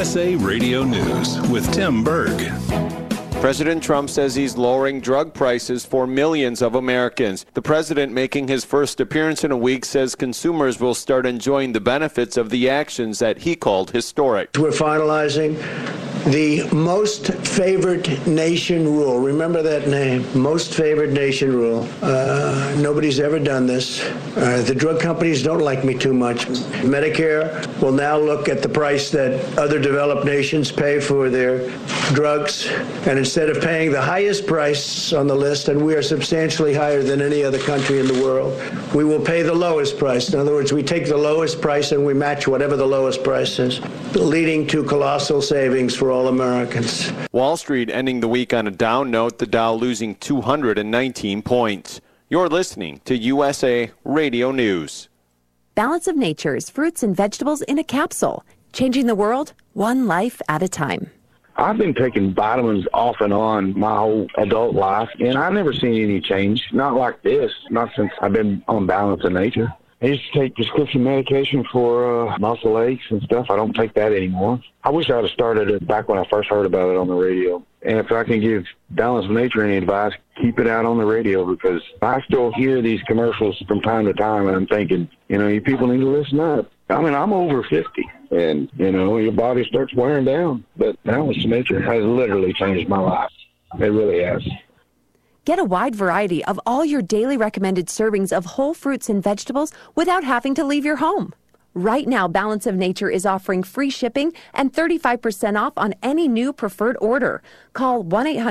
USA Radio News with Tim Berg. President Trump says he's lowering drug prices for millions of Americans. The president, making his first appearance in a week, says consumers will start enjoying the benefits of the actions that he called historic. We're finalizing the most favored nation rule. Remember that name, most favored nation rule. Nobody's ever done this. The drug companies don't like me too much. Medicare will now look at the price that other developed nations pay for their drugs, and instead of paying the highest price on the list, and we are substantially higher than any other country in the world, we will pay the lowest price. In other words, we take the lowest price and we match whatever the lowest price is, leading to colossal savings for all Americans. Wall Street ending the week on a down note, the Dow losing 219 points. You're listening to USA Radio News. Balance of Nature's fruits and vegetables in a capsule, changing the world one life at a time. I've been taking vitamins off and on my whole adult life, and I've never seen any change. Not like this, not since I've been on Balance of Nature. I used to take prescription medication for muscle aches and stuff. I don't take that anymore. I wish I would have started it back when I first heard about it on the radio. And if I can give Balance of Nature any advice, keep it out on the radio, because I still hear these commercials from time to time, and I'm thinking, you people need to listen up. I mean, I'm over 50, and, your body starts wearing down. But Balance of Nature has literally changed my life. It really has. Get a wide variety of all your daily recommended servings of whole fruits and vegetables without having to leave your home. Right now, Balance of Nature is offering free shipping and 35% off on any new preferred order. Call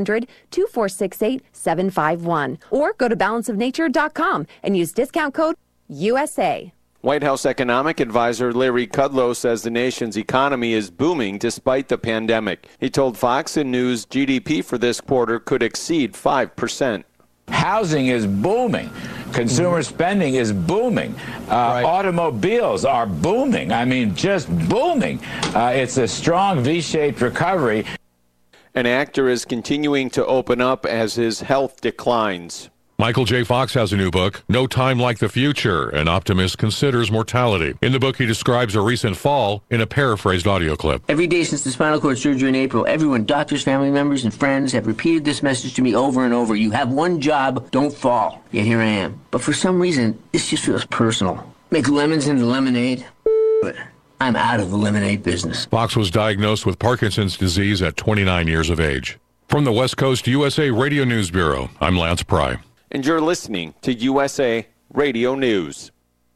1-800-2468-751 or go to balanceofnature.com and use discount code USA. White House economic advisor Larry Kudlow says the nation's economy is booming despite the pandemic. He told Fox News GDP for this quarter could exceed 5%. Housing is booming. Consumer spending is booming. Automobiles are booming. I mean, just booming. It's a strong V-shaped recovery. An actor is continuing to open up as his health declines. Michael J. Fox has a new book, No Time Like the Future, An Optimist Considers Mortality. In the book, he describes a recent fall in a paraphrased audio clip. Every day since the spinal cord surgery in April, everyone, doctors, family members, and friends have repeated this message to me over and over. You have one job, don't fall. Yet here I am. But for some reason, this just feels personal. Make lemons into lemonade? But I'm out of the lemonade business. Fox was diagnosed with Parkinson's disease at 29 years of age. From the West Coast USA Radio News Bureau, I'm Lance Pry. And you're listening to USA Radio News.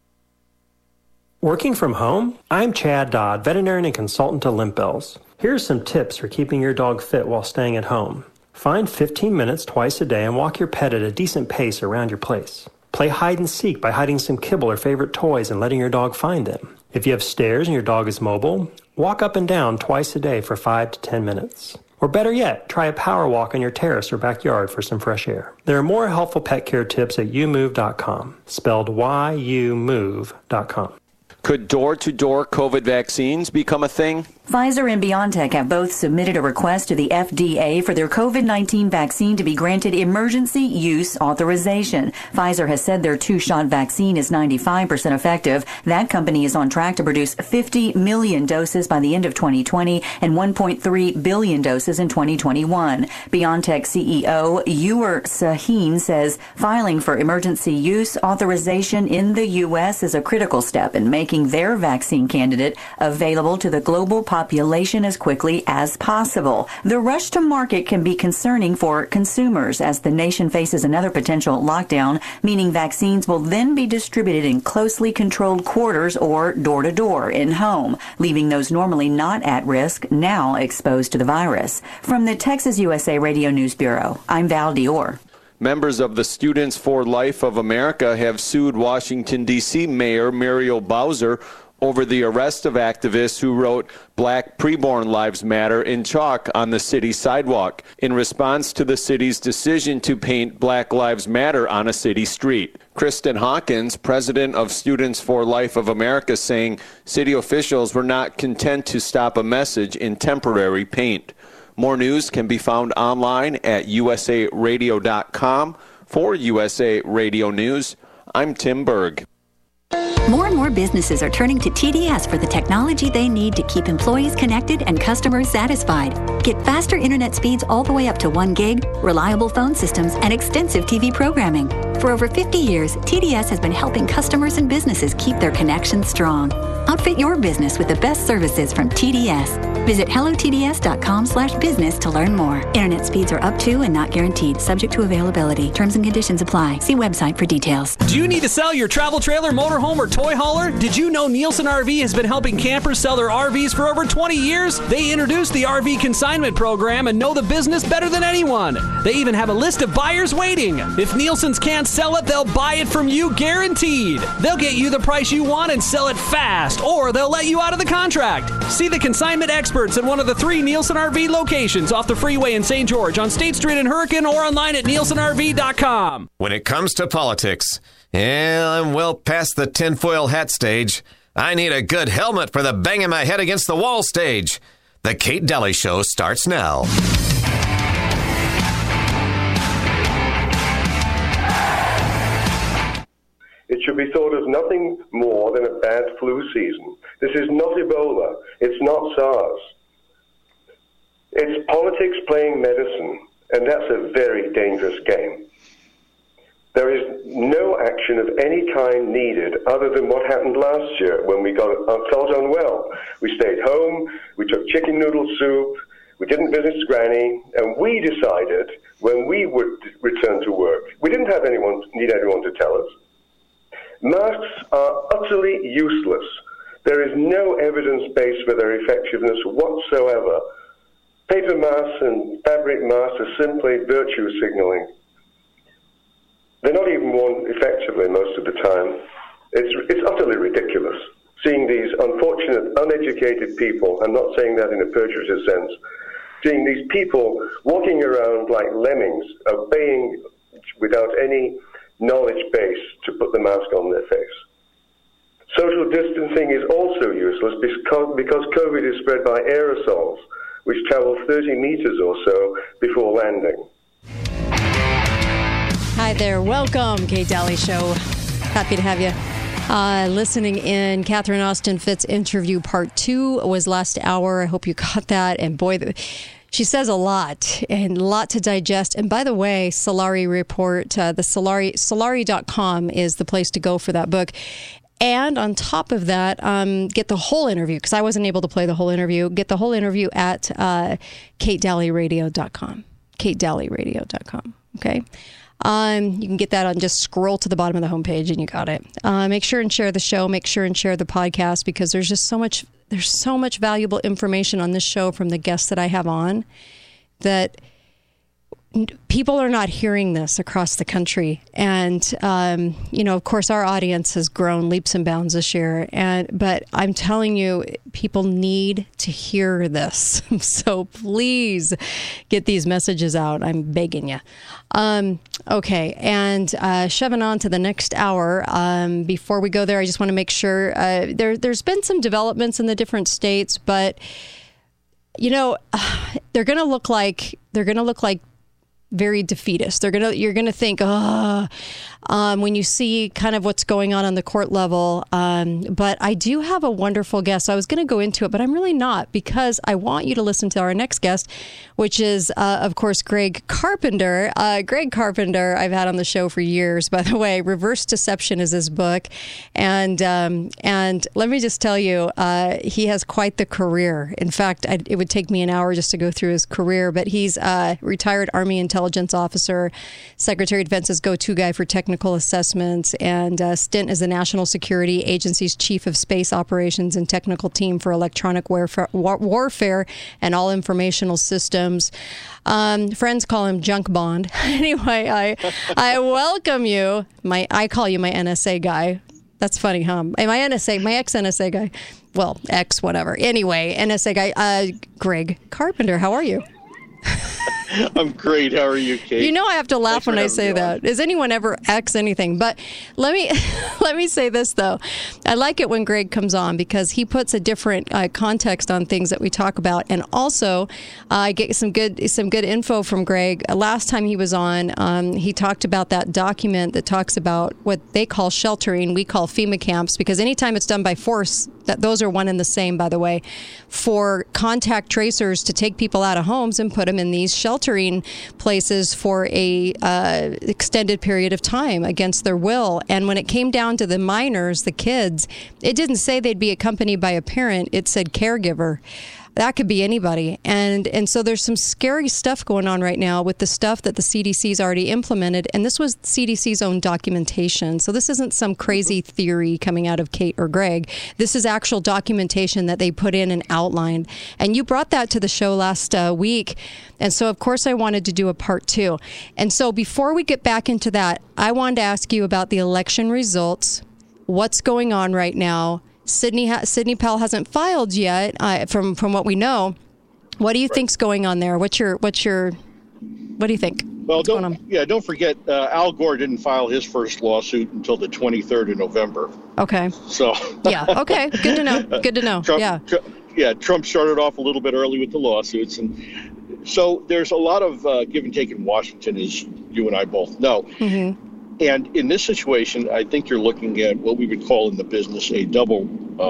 Working from home? I'm Chad Dodd, veterinarian and consultant to Limp Bells. Here are some tips for keeping your dog fit while staying at home. Find 15 minutes twice a day and walk your pet at a decent pace around your place. Play hide and seek by hiding some kibble or favorite toys and letting your dog find them. If you have stairs and your dog is mobile, walk up and down twice a day for 5 to 10 minutes. Or better yet, try a power walk on your terrace or backyard for some fresh air. There are more helpful pet care tips at youmove.com, spelled YOUMOVE.com. Could door-to-door COVID vaccines become a thing? Pfizer and BioNTech have both submitted a request to the FDA for their COVID-19 vaccine to be granted emergency use authorization. Pfizer has said their two-shot vaccine is 95% effective. That company is on track to produce 50 million doses by the end of 2020 and 1.3 billion doses in 2021. BioNTech CEO Ur Sahin says filing for emergency use authorization in the U.S. is a critical step in making their vaccine candidate available to the global population as quickly as possible. The rush to market can be concerning for consumers as the nation faces another potential lockdown, meaning vaccines will then be distributed in closely controlled quarters or door-to-door in-home, leaving those normally not at risk now exposed to the virus. From the Texas USA Radio News Bureau, I'm Val Dior. Members of the Students for Life of America have sued Washington, D.C. Mayor Muriel Bowser over the arrest of activists who wrote Black Preborn Lives Matter in chalk on the city sidewalk in response to the city's decision to paint Black Lives Matter on a city street. Kristen Hawkins, president of Students for Life of America, saying city officials were not content to stop a message in temporary paint. More news can be found online at usaradio.com. For USA Radio News, I'm Tim Berg. More and more businesses are turning to TDS for the technology they need to keep employees connected and customers satisfied. Get faster internet speeds all the way up to 1 gig, reliable phone systems, and extensive TV programming. For over 50 years, TDS has been helping customers and businesses keep their connections strong. Outfit your business with the best services from TDS. Visit hellotds.com/business to learn more. Internet speeds are up to and not guaranteed, subject to availability. Terms and conditions apply. See website for details. Do you need to sell your travel trailer, motorhome, or toy hauler? Did you know Nielsen RV has been helping campers sell their RVs for over 20 years? They introduced the RV consignment program and know the business better than anyone. They even have a list of buyers waiting. If Nielsen's can't sell it, they'll buy it from you guaranteed. They'll get you the price you want and sell it fast, or they'll let you out of the contract. See the consignment experts at one of the 3 Nielsen RV locations off the freeway in St. George, on State Street in Hurricane, or online at nielsenrv.com. When it comes to politics, I'm well past the tinfoil hat stage. I need a good helmet for the banging my head against the wall stage. The Kate Daly Show starts now. It should be thought of nothing more than a bad flu season. This is not Ebola. It's not SARS. It's politics playing medicine, and that's a very dangerous game. There is no action of any kind needed other than what happened last year when we felt unwell. We stayed home, we took chicken noodle soup, we didn't visit Granny, and we decided when we would return to work. We didn't need anyone to tell us. Masks are utterly useless. There is no evidence base for their effectiveness whatsoever. Paper masks and fabric masks are simply virtue signaling. They're not even worn effectively most of the time. It's utterly ridiculous seeing these unfortunate, uneducated people, I'm not saying that in a pejorative sense, seeing these people walking around like lemmings, obeying without any knowledge base to put the mask on their face. Social distancing is also useless because COVID is spread by aerosols, which travel 30 meters or so before landing. Hi there. Welcome, Kate Daly Show. Happy to have you listening in. Catherine Austin Fitts interview part 2 was last hour. I hope you got that. And boy, she says a lot and a lot to digest. And by the way, Solari Report, the Solari.com is the place to go for that book. And on top of that, get the whole interview, because I wasn't able to play the whole interview. Get the whole interview at KateDalyRadio.com. KateDalyRadio.com. Okay. You can get that on, just scroll to the bottom of the homepage and you got it. Make sure and share the show. Make sure and share the podcast, because there's just so much valuable information on this show from the guests that I have on that people are not hearing this across the country. And, of course, our audience has grown leaps and bounds this year. But I'm telling you, people need to hear this. So please get these messages out. I'm begging you. Okay. And shoving on to the next hour. Before we go there, I just want to make sure there's been some developments in the different states, but, they're going to look like very defeatist. You're gonna think, when you see kind of what's going on the court level. But I do have a wonderful guest. I was going to go into it, but I'm really not, because I want you to listen to our next guest, which is, of course, Greg Carpenter. Greg Carpenter, I've had on the show for years, by the way. Reverse Deception is his book. And let me just tell you, he has quite the career. In fact, it would take me an hour just to go through his career, but he's a retired Army intelligence officer, Secretary of Defense's go-to guy for technical assessments, and stint as the National Security Agency's Chief of Space Operations and Technical Team for Electronic Warfare and All Informational Systems. Friends call him Junk Bond. Anyway, I welcome you. I call you my NSA guy. That's funny, huh? My ex-NSA guy. Well, ex, whatever. Anyway, NSA guy, Greg Carpenter. How are you? I'm great. How are you, Kate? You know I have to laugh when I say that. Does anyone ever X anything? But let me say this, though. I like it when Greg comes on because he puts a different context on things that we talk about. And also, I get some good info from Greg. Last time he was on, he talked about that document that talks about what they call sheltering. We call FEMA camps, because anytime it's done by force, those are one and the same, by the way, for contact tracers to take people out of homes and put them in these sheltering places for a extended period of time against their will. And when it came down to the minors, the kids, it didn't say they'd be accompanied by a parent. It said caregiver. That could be anybody. And so there's some scary stuff going on right now with the stuff that the CDC's already implemented. And this was CDC's own documentation. So this isn't some crazy theory coming out of Kate or Greg. This is actual documentation that they put in and outlined. And you brought that to the show last week. And so, of course, I wanted to do a part 2. And so before we get back into that, I wanted to ask you about the election results, what's going on right now. Sidney Powell hasn't filed yet, from what we know. What do you think's going on there? What do you think? Well, don't forget, Al Gore didn't file his first lawsuit until the 23rd of November. Okay. So. Yeah. Okay. Good to know. Good to know. Trump started off a little bit early with the lawsuits, and so there's a lot of give and take in Washington, as you and I both know. Mm-hmm. And in this situation, I think you're looking at what we would call in the business a double,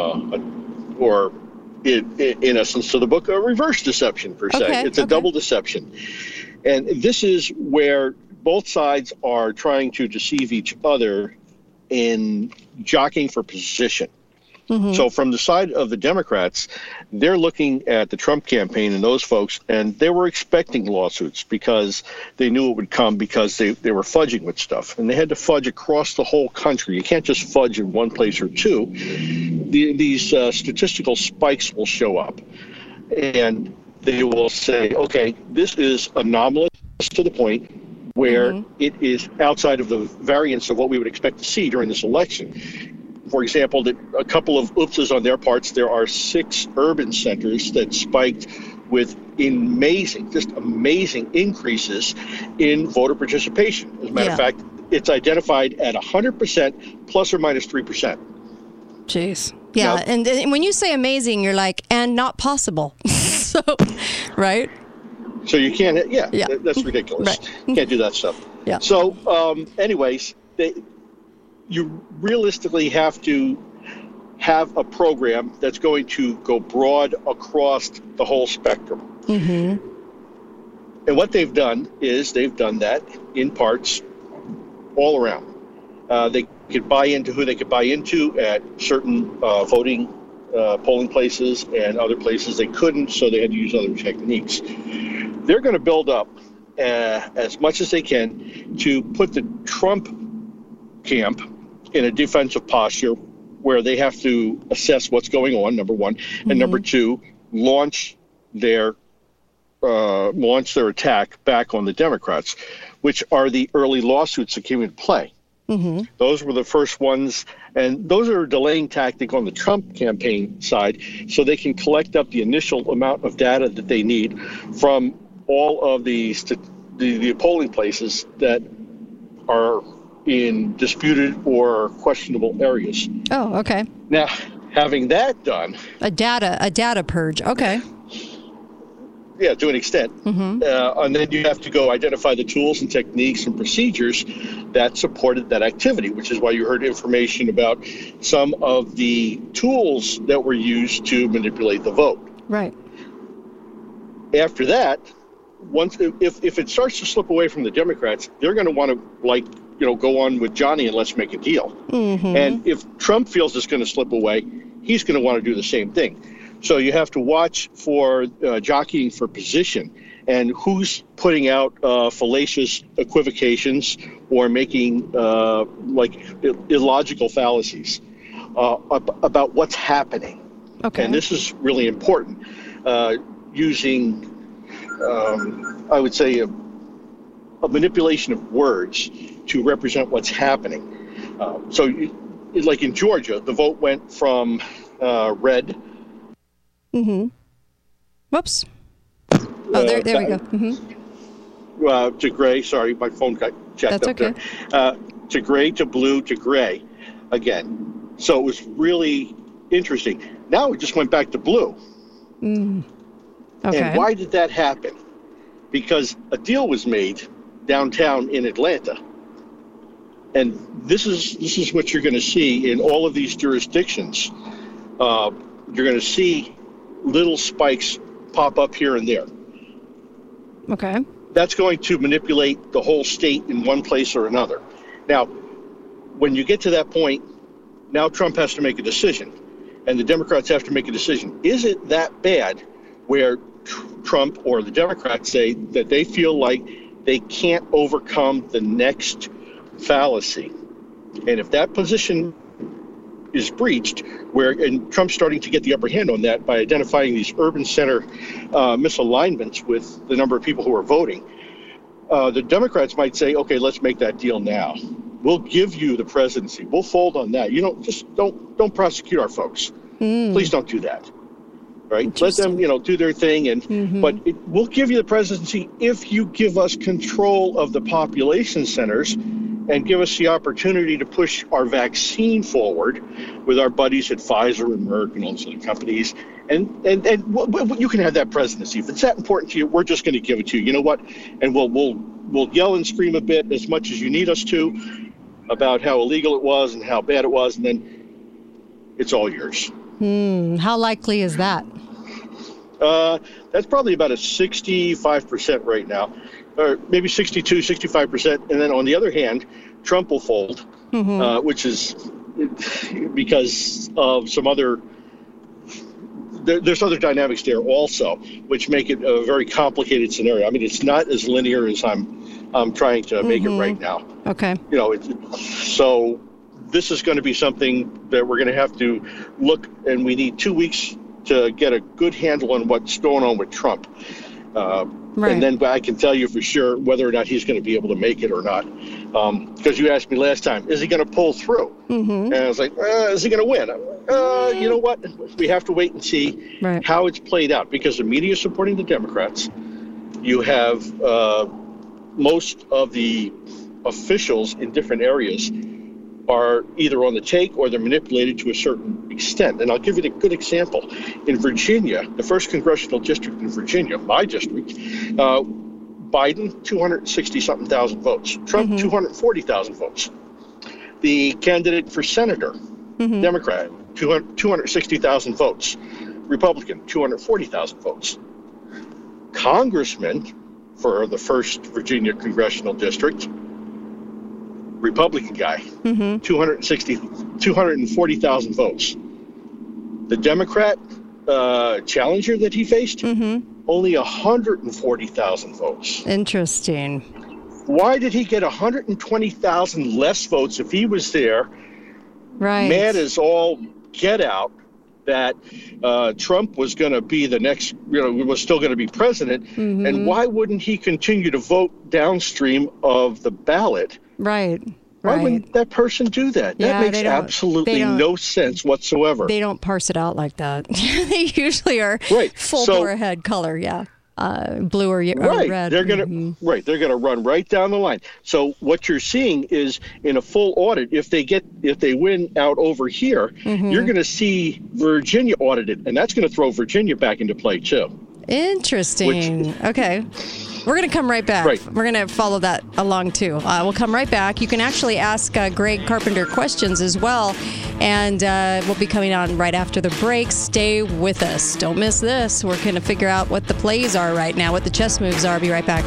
or in essence of the book, a reverse deception, per se. Okay, it's a double deception. And this is where both sides are trying to deceive each other in jockeying for position. Mm-hmm. So from the side of the Democrats, they're looking at the Trump campaign and those folks, and they were expecting lawsuits because they knew it would come, because they were fudging with stuff. And they had to fudge across the whole country. You can't just fudge in one place or two. These statistical spikes will show up, and they will say, okay, this is anomalous to the point where it is outside of the variance of what we would expect to see during this election. For example, that a couple of oopses on their parts, there are 6 urban centers that spiked with amazing increases in voter participation. As a matter of fact, it's identified at 100% plus or minus 3%. Jeez. Yeah. Now, and when you say amazing, you're like, and not possible. So, right? So you can't, that's ridiculous. Right. You can't do that stuff. Yeah. So, anyways, you realistically have to have a program that's going to go broad across the whole spectrum. Mm-hmm. And what they've done is they've done that in parts all around. They could buy into who they could buy into at certain voting polling places, and other places they couldn't, so they had to use other techniques. They're going to build up as much as they can to put the Trump camp in a defensive posture where they have to assess what's going on, number one, and number two, launch their attack back on the Democrats, which are the early lawsuits that came into play. Mm-hmm. Those were the first ones, and those are a delaying tactic on the Trump campaign side, so they can collect up the initial amount of data that they need from all of the polling places that are in disputed or questionable areas. Oh, okay. Now, having that done, a data purge. Okay. Yeah, to an extent. Mm-hmm. And then you have to go identify the tools and techniques and procedures that supported that activity, which is why you heard information about some of the tools that were used to manipulate the vote. Right. After that, if it starts to slip away from the Democrats, they're going to want to go on with Johnny and let's make a deal. Mm-hmm. And if Trump feels it's going to slip away, he's going to want to do the same thing. So you have to watch for jockeying for position and who's putting out fallacious equivocations or making illogical fallacies about what's happening. Okay. And this is really important. Using, I would say, a manipulation of words to represent what's happening. So, like in Georgia, the vote went from red. Mm-hmm. Whoops. Oh, there we go. Mm-hmm. to gray. Sorry, my phone got checked That's up okay. there. To gray, to blue, to gray again. So it was really interesting. Now it just went back to blue. Okay. And why did that happen? Because a deal was made downtown in Atlanta. And this is what you're going to see in all of these jurisdictions. You're going to see little spikes pop up here and there. Okay. That's going to manipulate the whole state in one place or another. Now, when you get to that point, now Trump has to make a decision, and the Democrats have to make a decision. Is it that bad where Trump or the Democrats say that they feel like they can't overcome the next fallacy? And if that position is breached, and Trump's starting to get the upper hand on that by identifying these urban center misalignments with the number of people who are voting, the Democrats might say, okay, let's make that deal now. We'll give you the presidency. We'll fold on that. Just don't prosecute our folks. Please don't do that. Right? Let them, do their thing, but we'll give you the presidency if you give us control of the population centers and give us the opportunity to push our vaccine forward with our buddies at Pfizer and Merck and all those other companies. And you can have that presidency. If it's that important to you, we're just going to give it to you. You know what? And we'll yell and scream a bit as much as you need us to about how illegal it was and how bad it was, and then it's all yours. How likely is that? That's probably about a 65% right now, or maybe 62, 65%. And then on the other hand, Trump will fold, which is because of some other, there's other dynamics there also, which make it a very complicated scenario. I mean, it's not as linear as I'm trying to make it right now. Okay. So this is going to be something that we're going to have to look, and we need 2 weeks to get a good handle on what's going on with Trump. And then I can tell you for sure whether or not he's going to be able to make it or not. Because you asked me last time, is he going to pull through? And I was like, is he going to win? You know what? We have to wait and see how it's played out, because the media is supporting the Democrats. You have most of the officials in different areas are either on the take or they're manipulated to a certain extent. And I'll give you a good example. In Virginia, the 1st Congressional District in Virginia, my district, Biden, 260-something thousand votes. Trump, 240,000 votes. The candidate for senator, Democrat, 260,000 votes. Republican, 240,000 votes. Congressman for the 1st Virginia Congressional District, Republican guy, 240,000 votes. The Democrat challenger that he faced, only 140,000 votes. Interesting. Why did he get 120,000 less votes if he was there? Right. Mad as all get out that Trump was going to be the next, was still going to be president. And why wouldn't he continue to vote downstream of the ballot? Right. Why wouldn't that person do that? Yeah, that makes absolutely no sense whatsoever. They don't parse it out like that. They usually are full bore ahead color, blue or red. They're gonna They're gonna run right down the line. So what you're seeing is in a full audit, if they win out over here, you're gonna see Virginia audited, and that's gonna throw Virginia back into play too. Interesting. Okay. We're going to come right back. We're going to follow that along, too. We'll come right back. You can actually ask Greg Carpenter questions as well, and we'll be coming on right after the break. Stay with us. Don't miss this. We're going to figure out what the plays are right now, what the chess moves are. Be right back.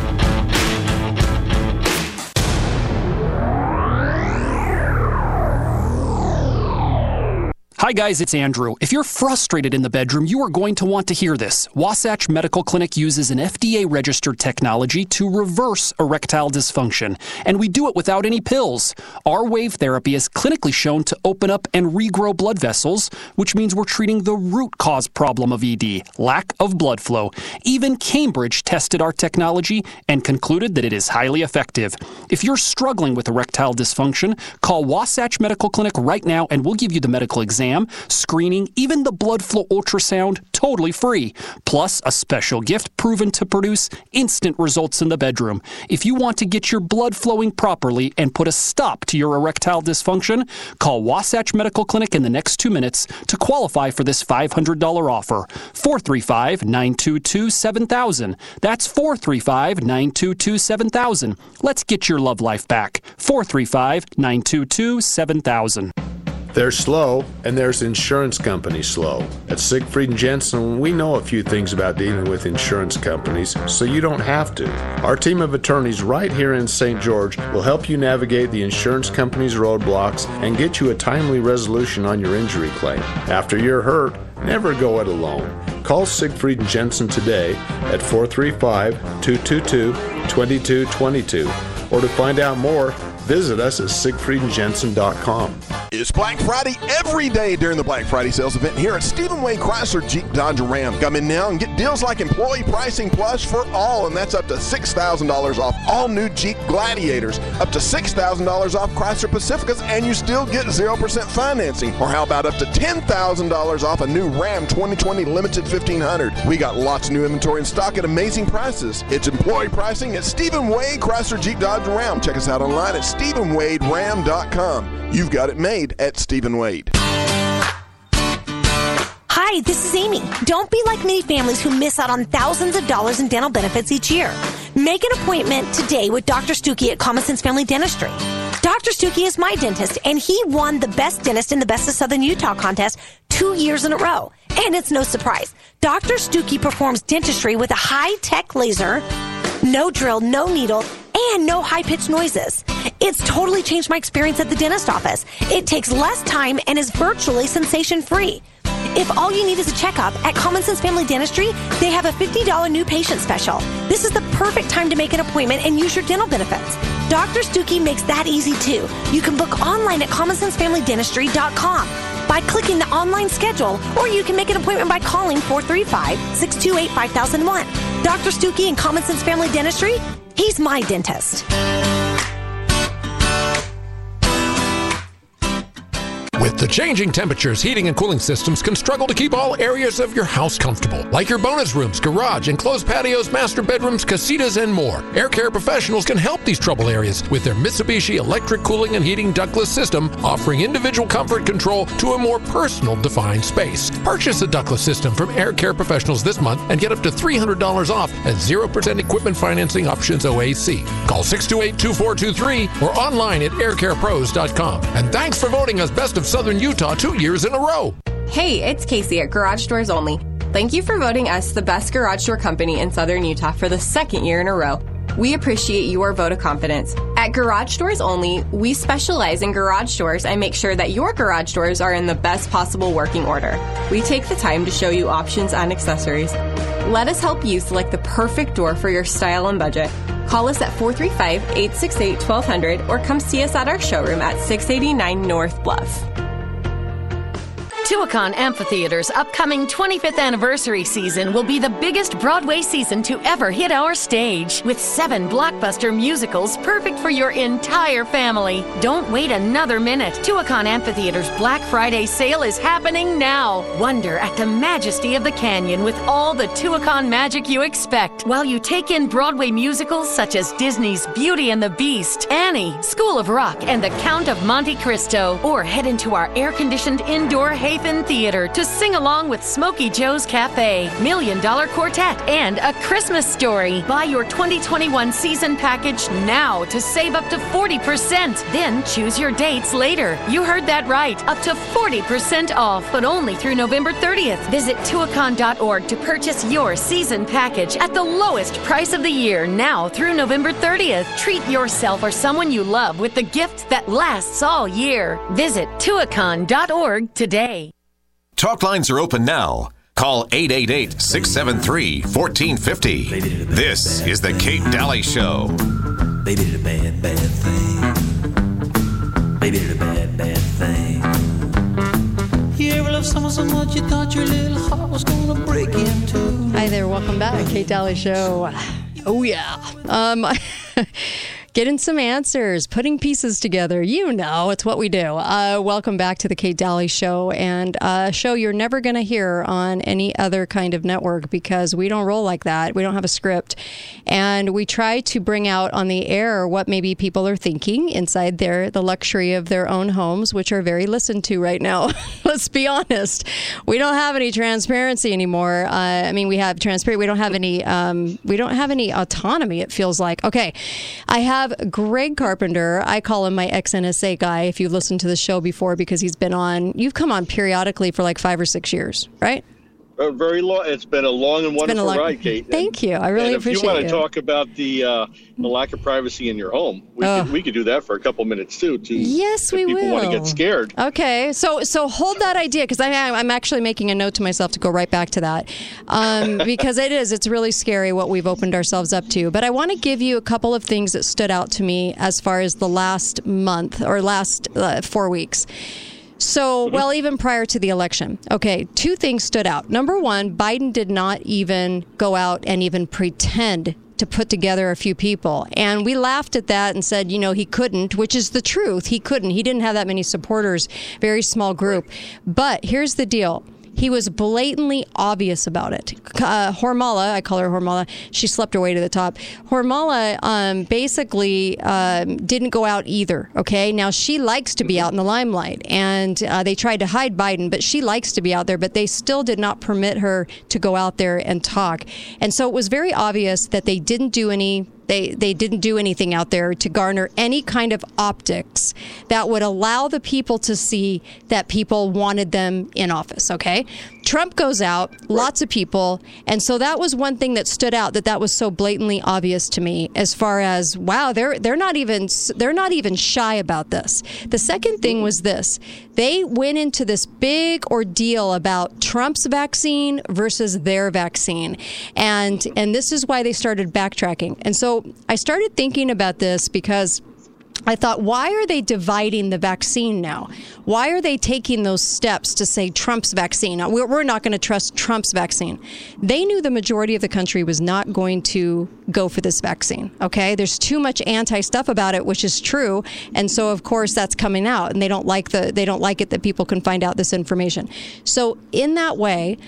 Hi guys, it's Andrew. If you're frustrated in the bedroom, you are going to want to hear this. Wasatch Medical Clinic uses an FDA-registered technology to reverse erectile dysfunction, and we do it without any pills. Our wave therapy is clinically shown to open up and regrow blood vessels, which means we're treating the root cause problem of ED, lack of blood flow. Even Cambridge tested our technology and concluded that it is highly effective. If you're struggling with erectile dysfunction, call Wasatch Medical Clinic right now and we'll give you the medical exam exam, screening, even the blood flow ultrasound, totally free. Plus, a special gift proven to produce instant results in the bedroom. If you want to get your blood flowing properly and put a stop to your erectile dysfunction, call Wasatch Medical Clinic in the next 2 minutes to qualify for this $500 offer. 435-922-7000. That's 435-922-7000. Let's get your love life back. 435-922-7000. There's slow, and there's insurance company slow. At Siegfried & Jensen, we know a few things about dealing with insurance companies, so you don't have to. Our team of attorneys right here in St. George will help you navigate the insurance company's roadblocks and get you a timely resolution on your injury claim. After you're hurt, never go it alone. Call Siegfried & Jensen today at 435-222-2222. Or to find out more, visit us at SiegfriedandJensen.com. It's Black Friday every day during the Black Friday sales event here at Stephen Wade Chrysler Jeep Dodge Ram. Come in now and get deals like employee pricing plus for all, and that's up to $6,000 off all new Jeep Gladiators, up to $6,000 off Chrysler Pacificas, and you still get 0% financing. Or how about up to $10,000 off a new Ram 2020 Limited 1500? We got lots of new inventory in stock at amazing prices. It's employee pricing at Stephen Wade Chrysler Jeep Dodge Ram. Check us out online at StephenWadeRam.com. You've got it made at Stephen Wade. Hi, this is Amy. Don't be like many families who miss out on thousands of dollars in dental benefits each year. Make an appointment today with Dr. Stuckey at Common Sense Family Dentistry. Dr. Stuckey is my dentist, and he won the Best Dentist in the Best of Southern Utah contest 2 years in a row. And it's no surprise. Dr. Stuckey performs dentistry with a high-tech laser, no drill, no needle, and no high-pitched noises. It's totally changed my experience at the dentist office. It takes less time and is virtually sensation-free. If all you need is a checkup, at Common Sense Family Dentistry, they have a $50 new patient special. This is the perfect time to make an appointment and use your dental benefits. Dr. Stuckey makes that easy too. You can book online at commonsensefamilydentistry.com by clicking the online schedule, or you can make an appointment by calling 435-628-5001. Dr. Stuckey and Common Sense Family Dentistry, he's my dentist. With the changing temperatures, heating and cooling systems can struggle to keep all areas of your house comfortable, like your bonus rooms, garage, enclosed patios, master bedrooms, casitas, and more. Air Care professionals can help these trouble areas with their Mitsubishi electric cooling and heating ductless system, offering individual comfort control to a more personal defined space. Purchase a ductless system from Air Care professionals this month and get up to $300 off at 0% equipment financing options OAC. Call 628-2423 or online at aircarepros.com. And thanks for voting us Best of Southern Utah 2 years in a row. Hey, it's Casey at Garage Doors Only. Thank you for voting us the best garage door company in Southern Utah for the second year in a row. We appreciate your vote of confidence. At Garage Doors Only, we specialize in garage doors and make sure that your garage doors are in the best possible working order. We take the time to show you options and accessories. Let us help you select the perfect door for your style and budget. Call us at 435-868-1200 or come see us at our showroom at 689 North Bluff. Tuacahn Amphitheater's upcoming 25th anniversary season will be the biggest Broadway season to ever hit our stage, with 7 blockbuster musicals perfect for your entire family. Don't wait another minute. Tuacahn Amphitheater's Black Friday sale is happening now. Wonder at the majesty of the canyon with all the Tuacahn magic you expect, while you take in Broadway musicals such as Disney's Beauty and the Beast, Annie, School of Rock, and The Count of Monte Cristo. Or head into our air-conditioned indoor Hayfen Theater to sing along with Smokey Joe's Cafe, $1 Million Quartet, and A Christmas Story. Buy your 2021 season package now to save up to 40%. Then choose your dates later. You heard that right. Up to 40% off, but only through November 30th. Visit tuacahn.org to purchase your season package at the lowest price of the year now through November 30th. Treat yourself or someone you love with the gift that lasts all year. Visit tuacahn.org today. Talk lines are open now. Call 888-673-1450. This is the Kate Daly Show. Baby did a bad, bad thing. Baby did a bad, bad thing. You ever love someone so much you thought your little heart was gonna break in two? Hi there, welcome back. Kate Daly Show. Oh, yeah. Getting some answers, putting pieces together. You know, it's what we do. Welcome back to the Kate Daly Show, and a show you're never going to hear on any other kind of network because we don't roll like that. We don't have a script. And we try to bring out on the air what maybe people are thinking inside the luxury of their own homes, which are very listened to right now. Let's be honest. We don't have any transparency anymore. We have transparency. We don't have any autonomy, it feels like. Okay, I have Greg Carpenter. I call him my ex-NSA guy. If you've listened to the show before, because you've come on periodically for like 5 or 6 years, right? Very long. It's been a long and wonderful ride, Kate. Thank you. I really appreciate it. If you want to talk about the lack of privacy in your home, we could do that for a couple minutes too. Yes, we will. People want to get scared. Okay, so hold that idea, because I'm actually making a note to myself to go right back to that, because it's really scary what we've opened ourselves up to. But I want to give you a couple of things that stood out to me as far as the last month or last 4 weeks. So, well, even prior to the election. Okay, 2 things stood out. Number one, Biden did not even go out and even pretend to put together a few people. And we laughed at that and said, he couldn't, which is the truth. He couldn't. He didn't have that many supporters, very small group. But here's the deal. He was blatantly obvious about it. Hormala, I call her Hormala, she slept her way to the top. Hormala basically didn't go out either, okay? Now, she likes to be out in the limelight, and they tried to hide Biden, but she likes to be out there, but they still did not permit her to go out there and talk. And so it was very obvious that they didn't do anything out there to garner any kind of optics that would allow the people to see that people wanted them in office, okay? Trump goes out, lots of people, and so that was one thing that stood out, that was so blatantly obvious to me, as far as, wow, they're not even shy about this. The second thing was this. They went into this big ordeal about Trump's vaccine versus their vaccine. And this is why they started backtracking. And so I started thinking about this because I thought, why are they dividing the vaccine now? Why are they taking those steps to say Trump's vaccine? We're not going to trust Trump's vaccine. They knew the majority of the country was not going to go for this vaccine. Okay, there's too much anti-stuff about it, which is true, and so of course that's coming out, and they don't like it that people can find out this information. So in that way,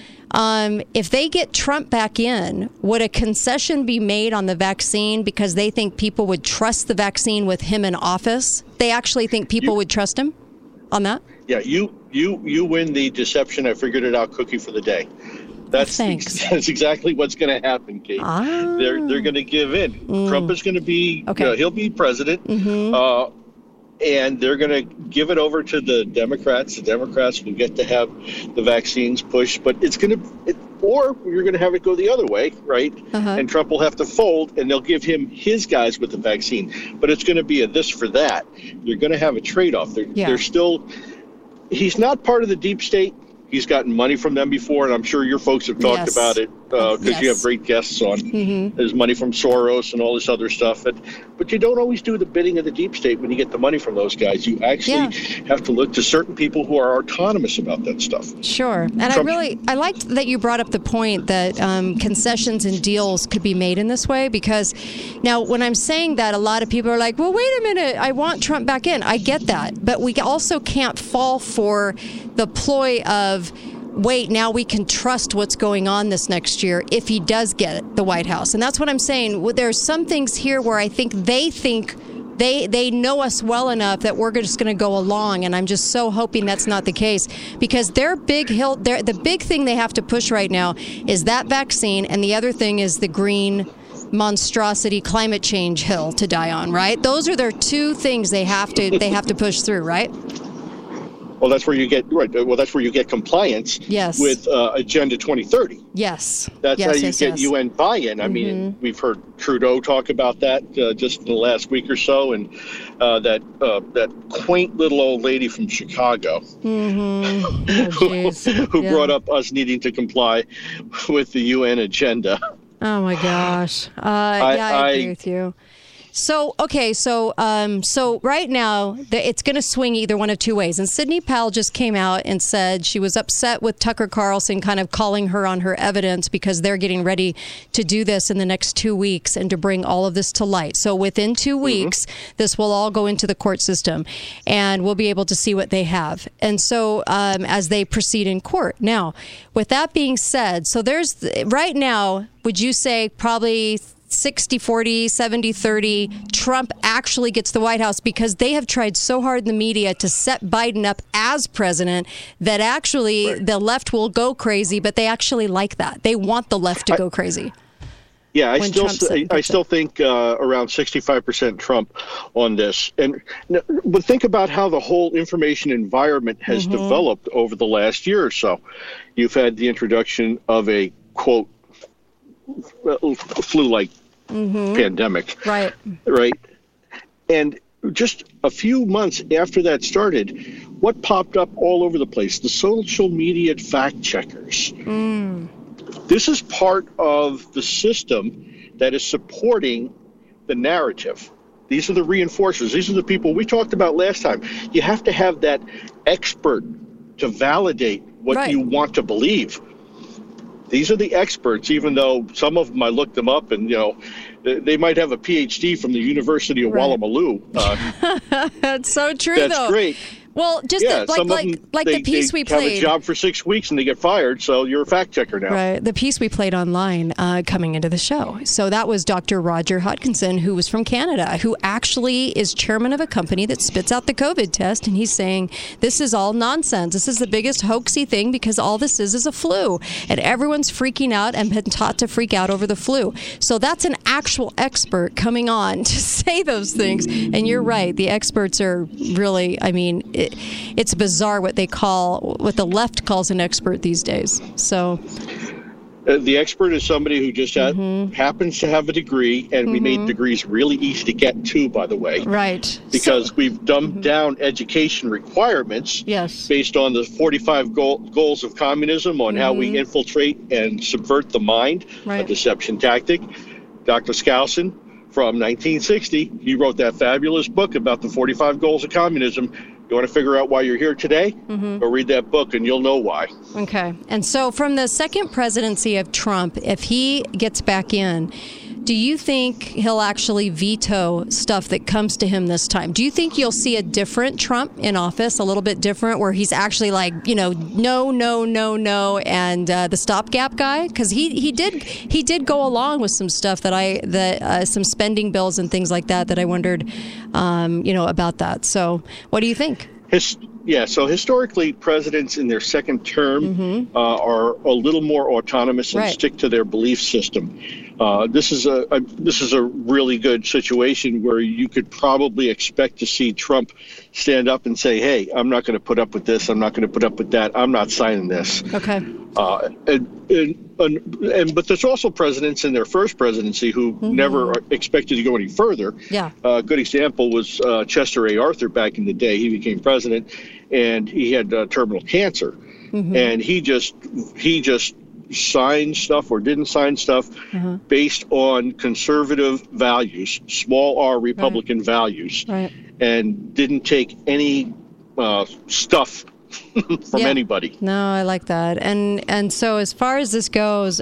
if they get Trump back in, would a concession be made on the vaccine because they think people would trust the vaccine with him in office? They actually think people would trust him on that? Yeah, you win the deception. I figured it out cookie for the day. That's exactly what's going to happen, Kate. They're going to give in. Trump is going to be, he'll be president. And they're going to give it over to the Democrats. The Democrats will get to have the vaccines pushed, but or you're going to have it go the other way, right? And Trump will have to fold, and they'll give him his guys with the vaccine. But it's going to be a this for that. You're going to have a trade-off. He's not part of the deep state. He's gotten money from them before, and I'm sure your folks have talked about it because you have great guests on. There's money from Soros and all this other stuff. But you don't always do the bidding of the deep state when you get the money from those guys. You actually have to look to certain people who are autonomous about that stuff. Sure. And I liked that you brought up the point that concessions and deals could be made in this way, because now when I'm saying that, a lot of people are like, well, wait a minute, I want Trump back in. I get that. But we also can't fall for the ploy of, wait, now we can trust what's going on this next year if he does get the White House. And that's what I'm saying. There's some things here where I think they know us well enough that we're just going to go along, and I'm just so hoping that's not the case, because the big thing they have to push right now is that vaccine, and the other thing is the green monstrosity climate change hill to die on, right? Those are their 2 things they have to push through, right? Well, that's where you get compliance with Agenda 2030. Yes. That's how you get UN buy-in. I mean, we've heard Trudeau talk about that just in the last week or so, and that quaint little old lady from Chicago who brought up us needing to comply with the UN agenda. Oh, my gosh. I agree with you. So right now it's going to swing either one of two ways. And Sidney Powell just came out and said she was upset with Tucker Carlson kind of calling her on her evidence because they're getting ready to do this in the next 2 weeks and to bring all of this to light. So within 2 weeks, this will all go into the court system and we'll be able to see what they have. And so as they proceed in court. Now, with that being said, so there's right now, would you say probably 60-40, 70-30, Trump actually gets the White House because they have tried so hard in the media to set Biden up as president that actually the left will go crazy, but they actually like that. They want the left to go crazy. Yeah, I still think around 65% Trump on this. But think about how the whole information environment has developed over the last year or so. You've had the introduction of a, quote, flu-like pandemic. Right. And just a few months after that started, what popped up all over the place? The social media fact checkers. This is part of the system that is supporting the narrative. These are the reinforcers. These are the people we talked about last time. You have to have that expert to validate what you want to believe. These are the experts, even though some of them, I looked them up and, they might have a PhD from the University of Wallamalu. That's so true, That's great. Well, just the piece we played. They have a job for 6 weeks and they get fired, so you're a fact checker now. Right. The piece we played online coming into the show. So that was Dr. Roger Hodkinson, who was from Canada, who actually is chairman of a company that spits out the COVID test. And he's saying, this is all nonsense. This is the biggest hoaxy thing because all this is a flu. And everyone's freaking out and been taught to freak out over the flu. So that's an actual expert coming on to say those things. And you're right. The experts are really, it's bizarre what the left calls an expert these days. So the expert is somebody who just happens to have a degree, and we made degrees really easy to get to, by the way. Right. Because we've dumbed down education requirements based on the 45 goals of communism on how we infiltrate and subvert the mind, a deception tactic. Dr. Skousen from 1960, he wrote that fabulous book about the 45 goals of communism. You want to figure out why you're here today? Go read that book and you'll know why. Okay. And so from the second presidency of Trump, if he gets back in, do you think he'll actually veto stuff that comes to him this time? Do you think you'll see a different Trump in office, a little bit different, where he's actually like, no, and the stopgap guy? Because he did go along with some stuff some spending bills and things like that I wondered, about that. So what do you think? So historically, presidents in their second term are a little more autonomous and stick to their belief system. This is a really good situation where you could probably expect to see Trump stand up and say, "Hey, I'm not going to put up with this. I'm not going to put up with that. I'm not signing this." Okay. But there's also presidents in their first presidency who never expected to go any further. Yeah. A good example was Chester A. Arthur back in the day. He became president, and he had terminal cancer, and he just signed stuff or didn't sign stuff based on conservative values, small r Republican values, and didn't take any stuff from anybody. No, I like that. And so as far as this goes,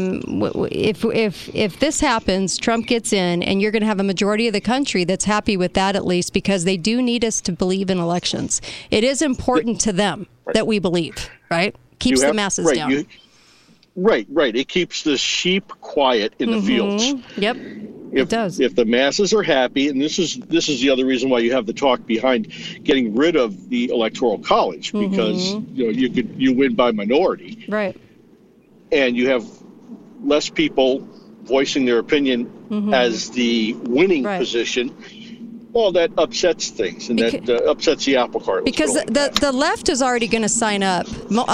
if this happens, Trump gets in, and you're going to have a majority of the country that's happy with that, at least, because they do need us to believe in elections. It is important to them that we believe, right? Keeps the masses down. Right. It keeps the sheep quiet in the fields. Yep. It does. If the masses are happy, and this is the other reason why you have the talk behind getting rid of the Electoral College, because you win by minority, right? And you have less people voicing their opinion as the winning position. Well, that upsets things, and that upsets the apple cart. Because the left is already going to sign up.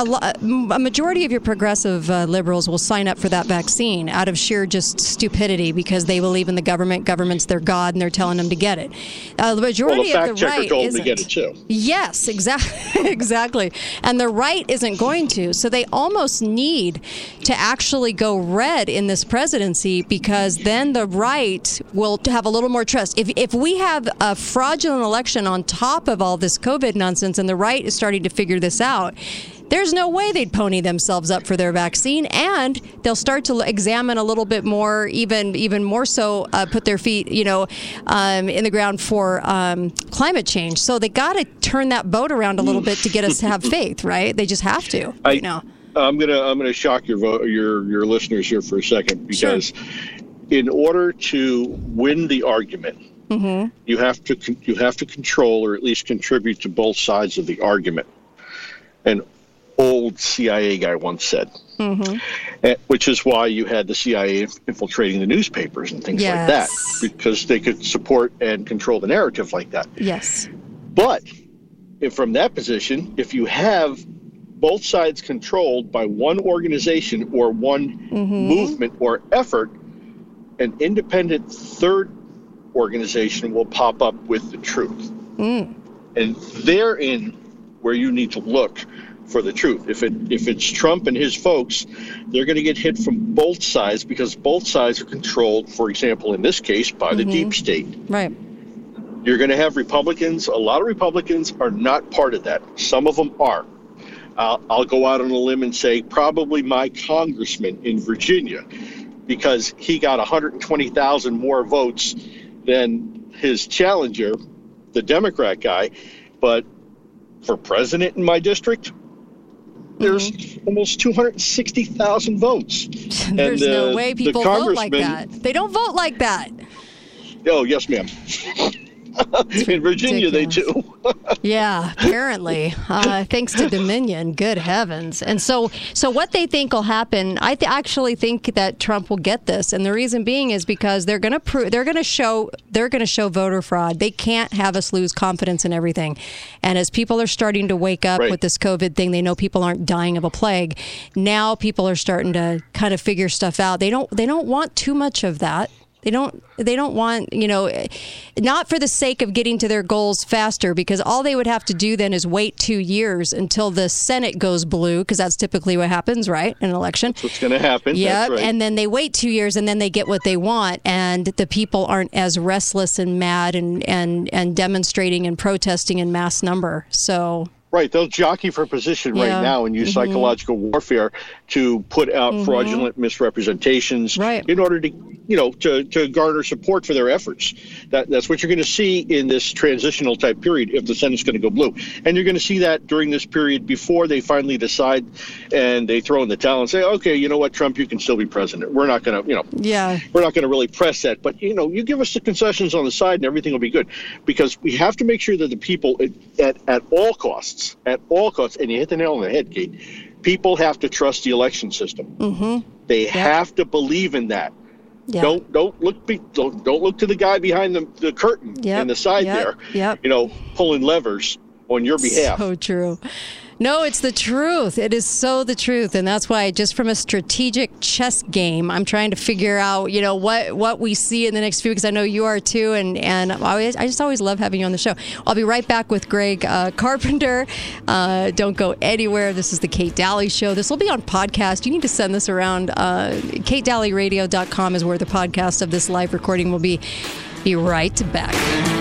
A majority of your progressive liberals will sign up for that vaccine out of sheer just stupidity because they believe in the government. Government's their god, and they're telling them to get it. The majority of the right told them to get it too. Yes, exactly. And the right isn't going to. So they almost need to actually go red in this presidency because then the right will have a little more trust. If we have a fraudulent election on top of all this COVID nonsense and the right is starting to figure this out, there's no way they'd pony themselves up for their vaccine, and they'll start to examine a little bit more, even more so, put their feet, in the ground for climate change. So they got to turn that boat around a little bit to get us to have faith, right? They just have to. I'm gonna shock your listeners here for a second because in order to win the argument, you have to control or at least contribute to both sides of the argument. An old CIA guy once said, which is why you had the CIA infiltrating the newspapers and things like that, because they could support and control the narrative like that. Yes. But from that position, if you have both sides controlled by one organization or one movement or effort, an independent third organization will pop up with the truth. And therein where you need to look for the truth. If it's Trump and his folks, they're going to get hit from both sides because both sides are controlled, for example, in this case, by the deep state. Right. You're going to have Republicans. A lot of Republicans are not part of that. Some of them are. I'll go out on a limb and say probably my congressman in Virginia, because he got 120,000 more votes than his challenger, the Democrat guy. But for president in my district, there's almost 260,000 votes. There's no way people vote like that. They don't vote like that. Oh, yes, ma'am. In Virginia, they do. Yeah, apparently. Thanks to Dominion. Good heavens. And so what they think will happen, I actually think that Trump will get this. And the reason being is because they're going to show voter fraud. They can't have us lose confidence in everything. And as people are starting to wake up with this COVID thing, they know people aren't dying of a plague. Now people are starting to kind of figure stuff out. They don't want too much of that. They don't want, not for the sake of getting to their goals faster, because all they would have to do then is wait 2 years until the Senate goes blue, because that's typically what happens, right, in an election. That's what's going to happen. Yeah, right. And then they wait 2 years, and then they get what they want, and the people aren't as restless and mad and demonstrating and protesting in mass number. So... Right, they'll jockey for position right now and use psychological warfare to put out fraudulent misrepresentations in order to, to garner support for their efforts. That's what you're going to see in this transitional type period if the Senate's going to go blue. And you're going to see that during this period before they finally decide and they throw in the towel and say, okay, you know what, Trump, you can still be president. We're not going to, we're not going to really press that. But, you give us the concessions on the side and everything will be good. Because we have to make sure that the people at all costs, and you hit the nail on the head, Kate, people have to trust the election system. They have to believe in that. Don't look to the guy behind the curtain in the side there, pulling levers on your behalf. So true. No, it's the truth. It is so the truth. And that's why, just from a strategic chess game, I'm trying to figure out, what we see in the next few weeks. I know you are too. And I just always love having you on the show. I'll be right back with Greg Carpenter. Don't go anywhere. This is the Kate Daly Show. This will be on podcast. You need to send this around. KateDalyRadio.com is where the podcast of this live recording will be. Be right back.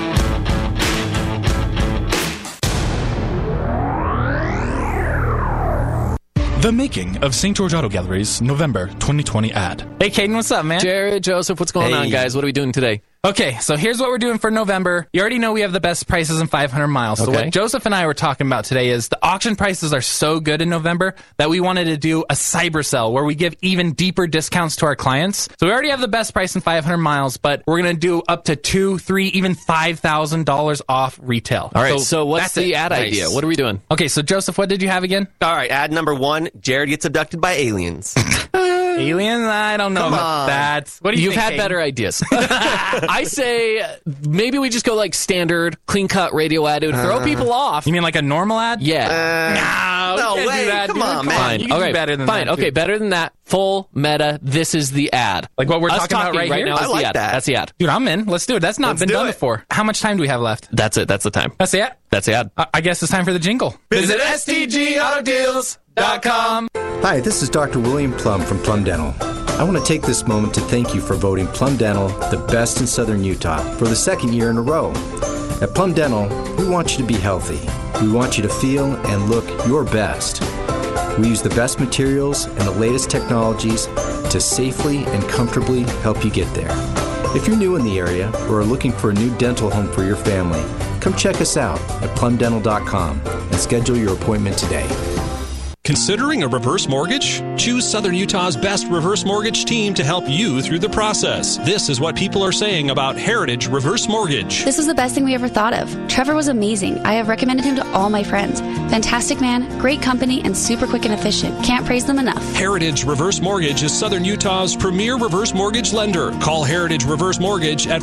The making of St. George Auto Gallery's November 2020 ad. Hey, Caden, what's up, man? Jared, Joseph, what's going on, guys? What are we doing today? Okay, so here's what we're doing for November. You already know we have the best prices in 500 miles. So what Joseph and I were talking about today is the auction prices are so good in November that we wanted to do a cyber sale where we give even deeper discounts to our clients. So we already have the best price in 500 miles, but we're going to do up to $2,000, $3,000, even $5,000 off retail. All right, so what's the ad idea? What are we doing? Okay, so Joseph, what did you have again? All right, ad number 1, Jared gets abducted by aliens. Aliens? I don't know about that. What do you You've think, had Hayden? better ideas. I say maybe we just go like standard, clean-cut radio ad. It would throw people off. You mean like a normal ad? Yeah. No we can't way. do that, Come dude. on, man. Fine. You can do Okay, better than fine. that, Okay, dude. better than that. Full meta. This is the ad. Like what we're Us talking about right here? now I is like the ad. that. That's the ad. Dude, I'm in. Let's do it. That's not Let's been do done it. before. How much time do we have left? That's it. That's the time. That's the ad? That's the ad. I guess it's time for the jingle. Visit STGAutoDeals.com. Hi, this is Dr. William Plum from Plum Dental. I want to take this moment to thank you for voting Plum Dental the best in Southern Utah for the second year in a row. At Plum Dental, we want you to be healthy. We want you to feel and look your best. We use the best materials and the latest technologies to safely and comfortably help you get there. If you're new in the area or are looking for a new dental home for your family, come check us out at plumdental.com and schedule your appointment today. Considering a reverse mortgage? Choose Southern Utah's best reverse mortgage team to help you through the process. This is what people are saying about Heritage Reverse Mortgage. This was the best thing we ever thought of. Trevor was amazing. I have recommended him to all my friends. Fantastic man, great company, and super quick and efficient. Can't praise them enough. Heritage Reverse Mortgage is Southern Utah's premier reverse mortgage lender. Call Heritage Reverse Mortgage at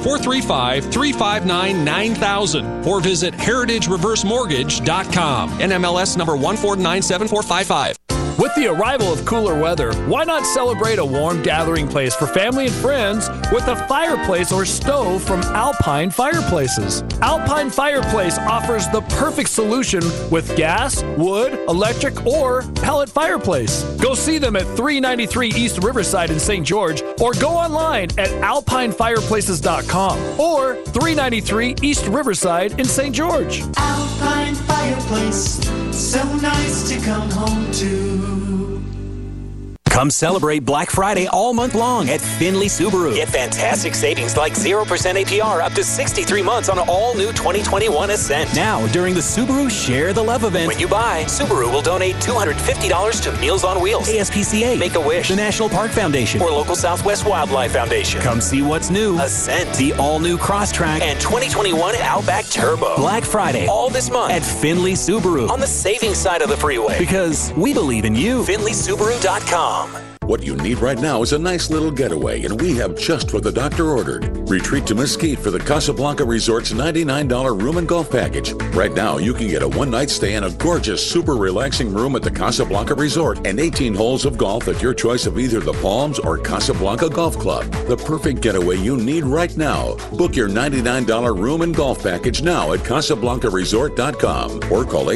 435-359-9000 or visit heritagereversemortgage.com. NMLS number 1497455. With the arrival of cooler weather, why not celebrate a warm gathering place for family and friends with a fireplace or stove from Alpine Fireplaces? Alpine Fireplace offers the perfect solution with gas, wood, electric, or pellet fireplace. Go see them at 393 East Riverside in St. George or go online at alpinefireplaces.com or 393 East Riverside in St. George. Alpine Fireplace, so nice to come home to. Come celebrate Black Friday all month long at Findlay Subaru. Get fantastic savings like 0% APR up to 63 months on an all-new 2021 Ascent. Now, during the Subaru Share the Love event, when you buy, Subaru will donate $250 to Meals on Wheels, ASPCA, Make-A-Wish, the National Park Foundation, or local Southwest Wildlife Foundation. Come see what's new. Ascent, the all-new Crosstrack, and 2021 Outback Turbo. Black Friday all this month at Findlay Subaru on the savings side of the freeway. Because we believe in you. FindlaySubaru.com. What you need right now is a nice little getaway, and we have just what the doctor ordered. Retreat to Mesquite for the Casablanca Resort's $99 room and golf package. Right now, you can get a one-night stay in a gorgeous, super relaxing room at the Casablanca Resort and 18 holes of golf at your choice of either the Palms or Casablanca Golf Club. The perfect getaway you need right now. Book your $99 room and golf package now at CasablancaResort.com or call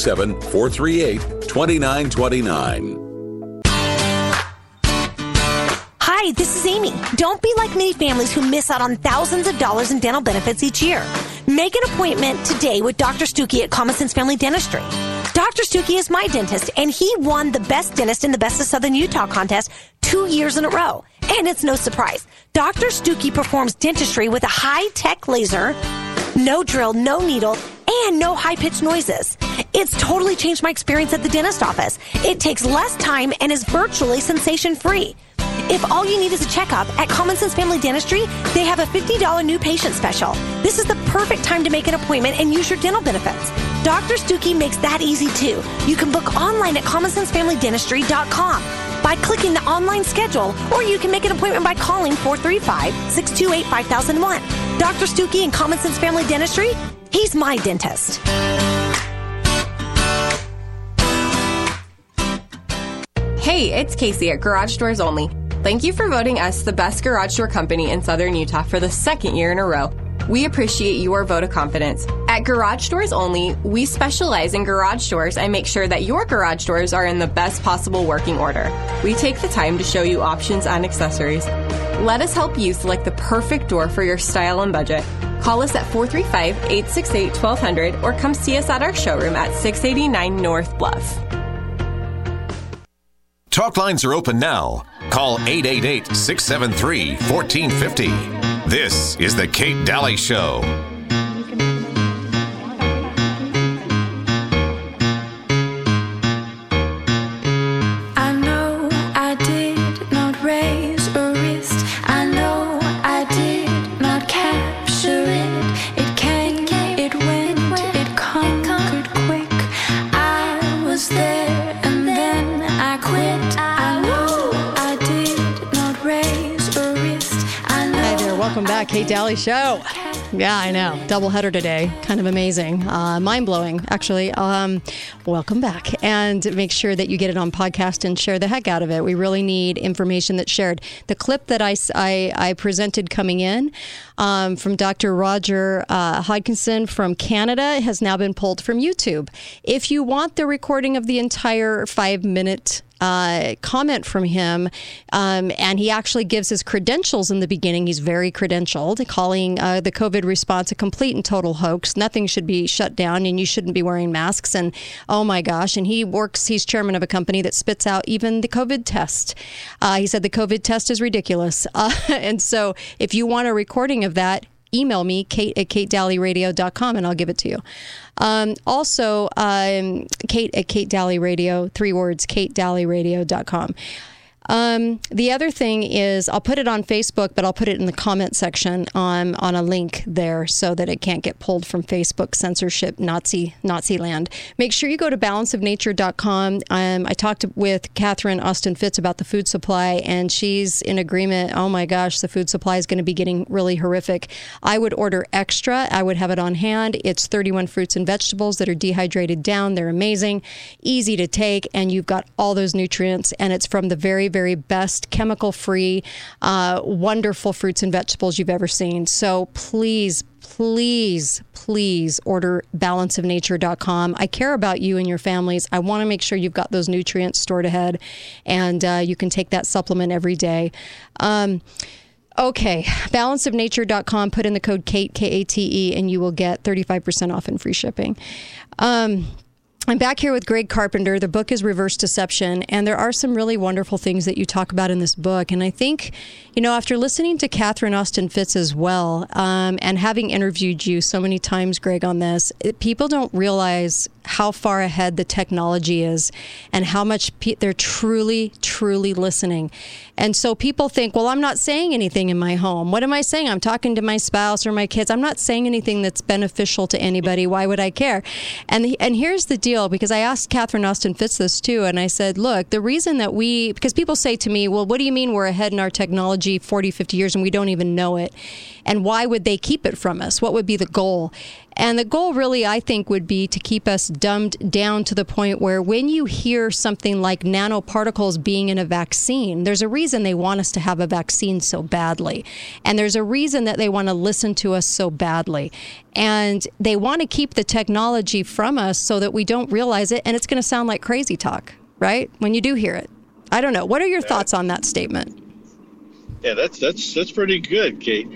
877-438-2929. Hi, this is Amy. Don't be like many families who miss out on thousands of dollars in dental benefits each year. Make an appointment today with Dr. Stuckey at Common Sense Family Dentistry. Dr. Stuckey is my dentist, and he won the Best Dentist in the Best of Southern Utah contest 2 years in a row. And it's no surprise. Dr. Stuckey performs dentistry with a high-tech laser, no drill, no needle, and no high-pitched noises. It's totally changed my experience at the dentist office. It takes less time and is virtually sensation-free. If all you need is a checkup, at Common Sense Family Dentistry, they have a $50 new patient special. This is the perfect time to make an appointment and use your dental benefits. Dr. Stuckey makes that easy too. You can book online at commonsensefamilydentistry.com by clicking the online schedule, or you can make an appointment by calling 435-628-5001. Dr. Stuckey and Common Sense Family Dentistry, he's my dentist. Hey, it's Casey at Garage Doors Only. Thank you for voting us the best garage door company in Southern Utah for the second year in a row. We appreciate your vote of confidence. At Garage Doors Only, we specialize in garage doors and make sure that your garage doors are in the best possible working order. We take the time to show you options and accessories. Let us help you select the perfect door for your style and budget. Call us at 435-868-1200 or come see us at our showroom at 689 North Bluff. Talk lines are open now. Call 888-673-1450. This is the Kate Daly Show. I know I did not raise a wrist. I know I did not capture it. It came, it went, it conquered quick. I was there and then I quit. I know I did welcome back. Kate Daly Show. Yeah, I know. Doubleheader today. Kind of amazing. Mind-blowing, actually. Welcome back. And make sure that you get it on podcast and share the heck out of it. We really need information that's shared. The clip that I presented coming in from Dr. Roger Hodgkinson from Canada has now been pulled from YouTube. If you want the recording of the entire 5-minute comment from him, and he actually gives his credentials in the beginning. He's very credentialed, calling the COVID response a complete and total hoax. Nothing should be shut down, and you shouldn't be wearing masks. And oh my gosh! And he's chairman of a company that spits out even the COVID test. He said the COVID test is ridiculous. And so, if you want a recording of that, email me, kate@katedalyradio.com, and I'll give it to you. Also, Kate@katedalyradio, 3 words, katedalyradio.com. The other thing is I'll put it on Facebook, but I'll put it in the comment section on a link there so that it can't get pulled from Facebook censorship, Nazi land. Make sure you go to balanceofnature.com. I talked with Catherine Austin Fitz about the food supply, and she's in agreement. Oh my gosh, the food supply is going to be getting really horrific. I would order extra. I would have it on hand. It's 31 fruits and vegetables that are dehydrated down. They're amazing, easy to take, and you've got all those nutrients, and it's from the very, very best chemical-free, wonderful fruits and vegetables you've ever seen. So please order balanceofnature.com. I care about you and your families. I want to make sure you've got those nutrients stored ahead, and you can take that supplement every day. Okay, balanceofnature.com. Put in the code KATE, K-A-T-E, and you will get 35% off and free shipping. I'm back here with Greg Carpenter. The book is Reverse Deception, and there are some really wonderful things that you talk about in this book. And I think, after listening to Catherine Austin Fitz as well, and having interviewed you so many times, Greg, on this, people don't realize how far ahead the technology is and how much they're truly, truly listening. And so people think, well, I'm not saying anything in my home. What am I saying? I'm talking to my spouse or my kids. I'm not saying anything that's beneficial to anybody. Why would I care? And here's the deal, because I asked Catherine Austin Fitz this too, and I said, look, the reason that because people say to me, well, what do you mean we're ahead in our technology 40, 50 years and we don't even know it? And why would they keep it from us? What would be the goal? And the goal really, I think, would be to keep us dumbed down to the point where when you hear something like nanoparticles being in a vaccine, there's a reason they want us to have a vaccine so badly. And there's a reason that they want to listen to us so badly. And they want to keep the technology from us so that we don't realize it. And it's going to sound like crazy talk, right? When you do hear it. I don't know. What are your thoughts on that statement? Yeah, that's pretty good, Kate.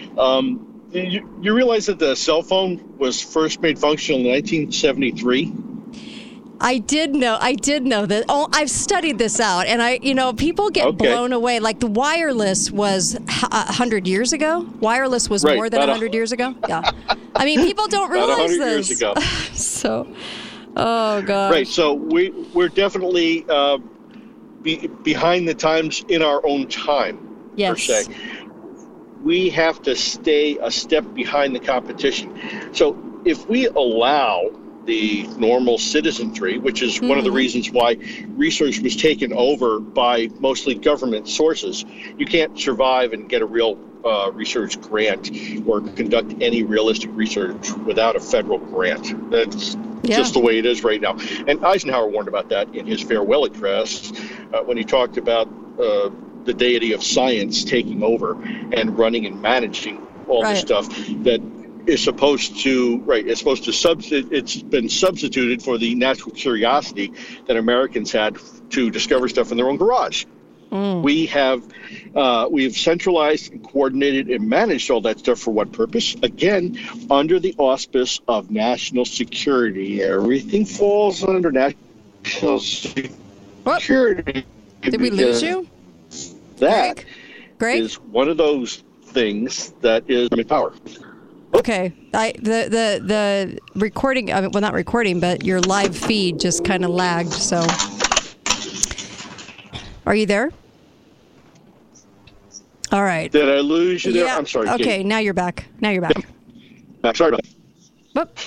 You realize that the cell phone was first made functional in 1973? I did know that. Oh, I've studied this out, and people get blown away. Like the wireless was 100 years ago. Wireless was more than 100 years ago. Yeah, I mean, people don't realize this. 100 years ago. So, oh god. Right. So we're definitely behind the times in our own time. Yes. Per se. We have to stay a step behind the competition. So if we allow the normal citizenry, which is one of the reasons why research was taken over by mostly government sources, you can't survive and get a real research grant or conduct any realistic research without a federal grant. That's just the way it is right now. And Eisenhower warned about that in his farewell address when he talked about the deity of science taking over and running and managing all this stuff that is supposed to it's been substituted for the natural curiosity that Americans had to discover stuff in their own garage. We have centralized and coordinated and managed all that stuff for what purpose? Again, under the auspice of national security. Everything falls under national security. Did we lose you? That Greg? Is one of those things that is in power. Okay, the recording, well, not recording, but your live feed just kind of lagged. So, are you there? All right. Did I lose you there? Yeah. I'm sorry. Okay, Kate. now you're back. I'm sorry about that.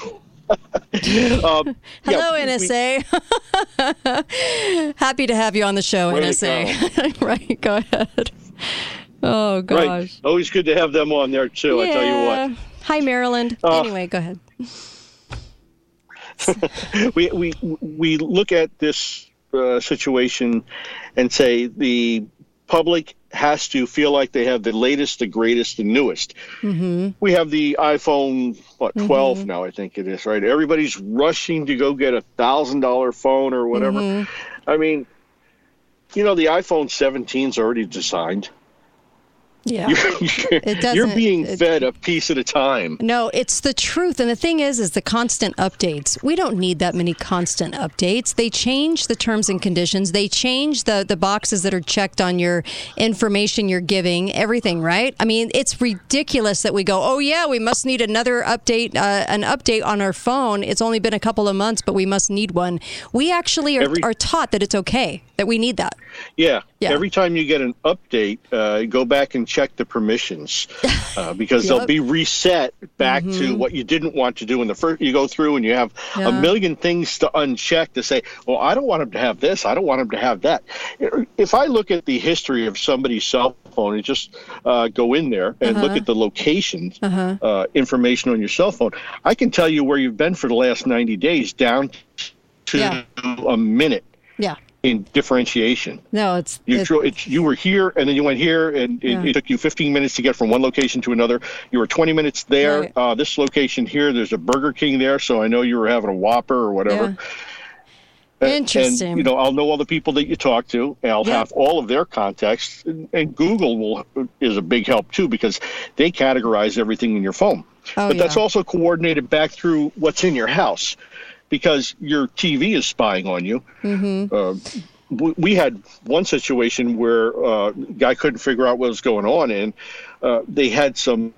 Hello, NSA. Happy to have you on the show, NSA. Right, go ahead. Oh, gosh. Right. Always good to have them on there, too, I tell you what. Hi, Maryland. Anyway, go ahead. we look at this situation and say the public has to feel like they have the latest, the greatest, the newest. Mm-hmm. We have the iPhone, 12 now, I think it is, right? Everybody's rushing to go get $1,000 phone or whatever. Mm-hmm. I mean, the iPhone 17 is already designed. Yeah. You're being fed a piece at a time. No, it's the truth. And the thing is the constant updates. We don't need that many constant updates. They change the terms and conditions. They change the boxes that are checked on your information you're giving, everything, right? I mean, it's ridiculous that we go, oh, yeah, we must need another update, an update on our phone. It's only been a couple of months, but we must need one. We actually are taught that it's okay, that we need that. Yeah. Every time you get an update, go back and check the permissions because they'll be reset back to what you didn't want to do in the first. You go through and you have a million things to uncheck to say, well, I don't want them to have this. I don't want them to have that. If I look at the history of somebody's cell phone and just go in there and look at the location information on your cell phone, I can tell you where you've been for the last 90 days down to a minute. Yeah. In differentiation. No, you were here and then you went here and it took you 15 minutes to get from one location to another. You were 20 minutes there. Right. This location here, there's a Burger King there, so I know you were having a Whopper or whatever. Yeah. Interesting. And, I'll know all the people that you talk to. And I'll have all of their contacts. And Google is a big help, too, because they categorize everything in your phone. But that's also coordinated back through what's in your house. Because your TV is spying on you. Mm-hmm. We had one situation where a guy couldn't figure out what was going on, and they had some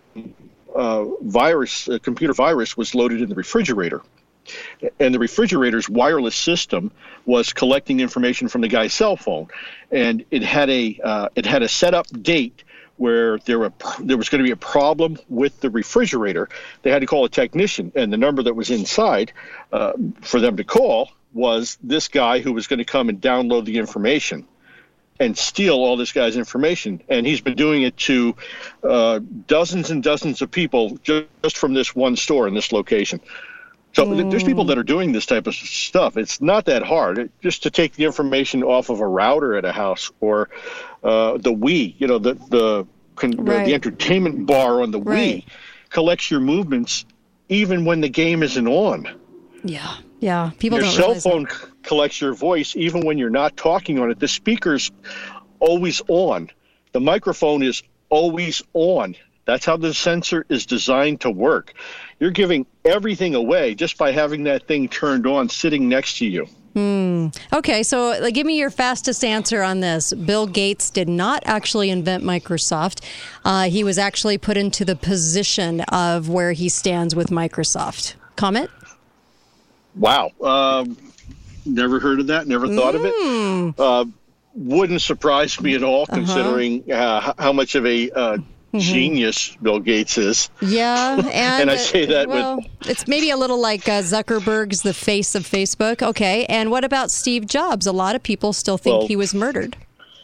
virus, a computer virus was loaded in the refrigerator. And the refrigerator's wireless system was collecting information from the guy's cell phone. And it had a setup date where there was going to be a problem with the refrigerator. They had to call a technician, and the number that was inside for them to call was this guy who was going to come and download the information and steal all this guy's information. And he's been doing it to dozens and dozens of people just from this one store in this location. So there's people that are doing this type of stuff. It's not that hard. Just to take the information off of a router at a house or the Wii, the entertainment bar on the Wii collects your movements even when the game isn't on. Yeah. Yeah. People your don't cell realize phone that. Collects your voice even when you're not talking on it. The speaker's always on. The microphone is always on. That's how the sensor is designed to work. You're giving everything away just by having that thing turned on sitting next to you. Okay, so give me your fastest answer on this. Bill Gates did not actually invent Microsoft. He was actually put into the position of where he stands with Microsoft. Comment? Wow. Never heard of that. Never thought of it. Wouldn't surprise me at all, considering how much of a genius Bill Gates is. Yeah, and I say that it's maybe a little like Zuckerberg's the face of Facebook. Okay, and what about Steve Jobs? A lot of people still think he was murdered.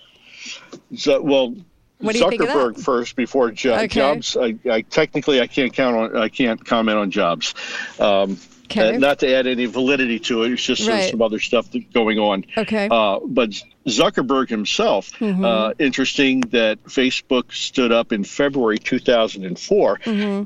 What do you think of that? Zuckerberg first before Jobs. I technically can't comment on Jobs. Not to add any validity to it. It's just some other stuff going on. Okay. But Zuckerberg himself, interesting that Facebook stood up in February 2004,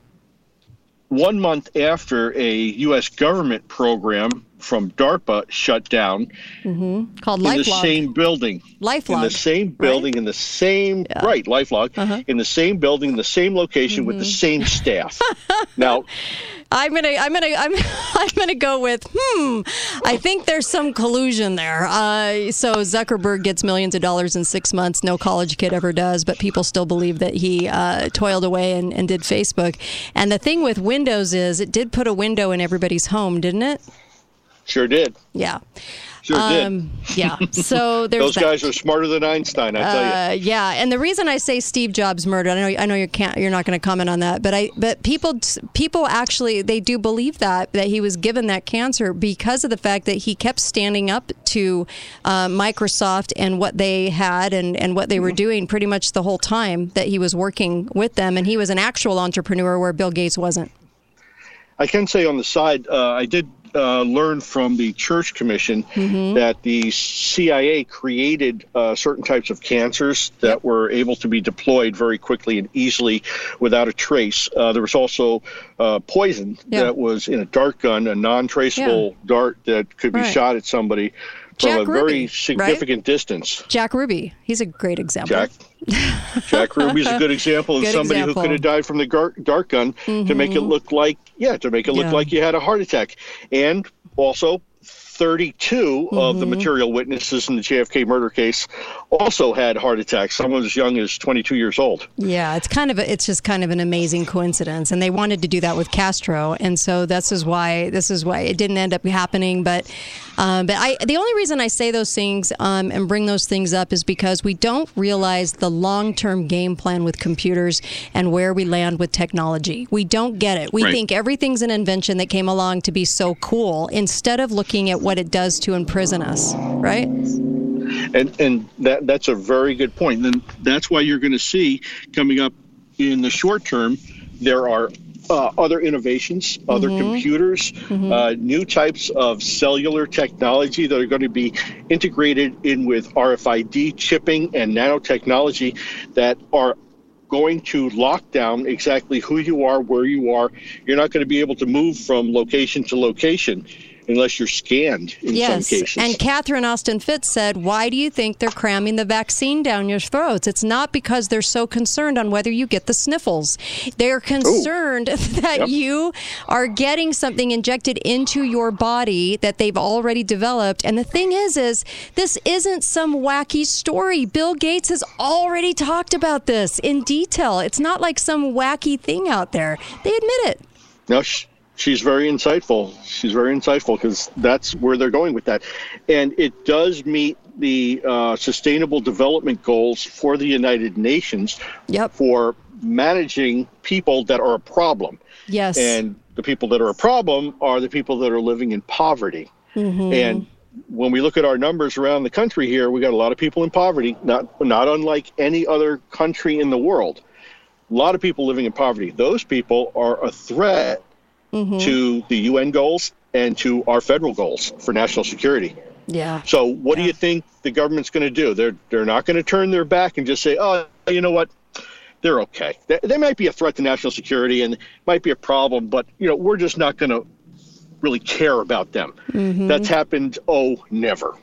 1 month after a U.S. government program from DARPA shut down. Called LifeLog. In the same building. LifeLog. In the same building, in the same, LifeLog, in the same building, in the same location with the same staff. Now, I'm gonna go with I think there's some collusion there. So Zuckerberg gets millions of dollars in 6 months. No college kid ever does, but people still believe that he toiled away and did Facebook. And the thing with Windows is it did put a window in everybody's home, didn't it? Sure did. Yeah. Sure did. Yeah. So there's those guys are smarter than Einstein, I tell you. Yeah, and the reason I say Steve Jobs murdered, I know you're not going to comment on that, but people actually they do believe that he was given that cancer because of the fact that he kept standing up to Microsoft and what they had and what they were doing pretty much the whole time that he was working with them, and he was an actual entrepreneur where Bill Gates wasn't. I can say on the side, I did learn from the Church Commission that the CIA created certain types of cancers that were able to be deployed very quickly and easily without a trace. There was also poison that was in a dart gun, a non-traceable dart that could be shot at somebody from a very significant distance. Jack Ruby, he's a great example. Jack Ruby's a good example of somebody who could have died from the dart gun to make it look like like you had a heart attack. And also 32 of the material witnesses in the JFK murder case also had heart attacks. Some as young as 22 years old. Yeah, it's just kind of an amazing coincidence, and they wanted to do that with Castro, and so this is why it didn't end up happening. But the only reason I say those things and bring those things up is because we don't realize the long-term game plan with computers and where we land with technology. We don't get it. We think everything's an invention that came along to be so cool instead of looking at what it does to imprison us, right? And that's a very good point. And that's why you're going to see coming up in the short term, there are other innovations, other computers, new types of cellular technology that are going to be integrated in with RFID chipping and nanotechnology that are going to lock down exactly who you are, where you are. You're not going to be able to move from location to location unless you're scanned in some cases. And Catherine Austin Fitts said, why do you think they're cramming the vaccine down your throats? It's not because they're so concerned on whether you get the sniffles. They're concerned that you are getting something injected into your body that they've already developed. And the thing is this isn't some wacky story. Bill Gates has already talked about this in detail. It's not like some wacky thing out there. They admit it. No, she's very insightful. She's very insightful because that's where they're going with that. And it does meet the Sustainable Development Goals for the United Nations for managing people that are a problem. Yes. And the people that are a problem are the people that are living in poverty. And when we look at our numbers around the country here, we got a lot of people in poverty, not unlike any other country in the world. A lot of people living in poverty. Those people are a threat to the UN goals and to our federal goals for national security. Yeah. So what do you think the government's going to do? They're not going to turn their back and just say, oh, you know what? They're okay. They might be a threat to national security and might be a problem, but we're just not going to really care about them. That's happened. Never.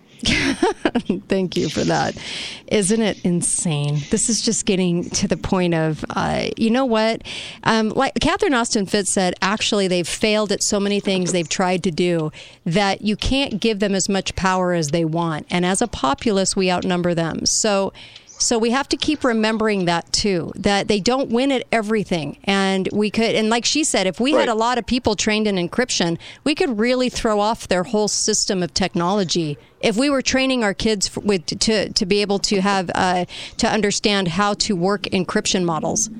Thank you for that. Isn't it insane? This is just getting to the point of, you know what? Like Catherine Austin Fitts said, actually, they've failed at so many things they've tried to do that you can't give them as much power as they want. And as a populace, we outnumber them. So we have to keep remembering that too, that they don't win at everything. And we could, and like she said, if we had a lot of people trained in encryption, we could really throw off their whole system of technology. If we were training our kids to be able to have to understand how to work encryption models.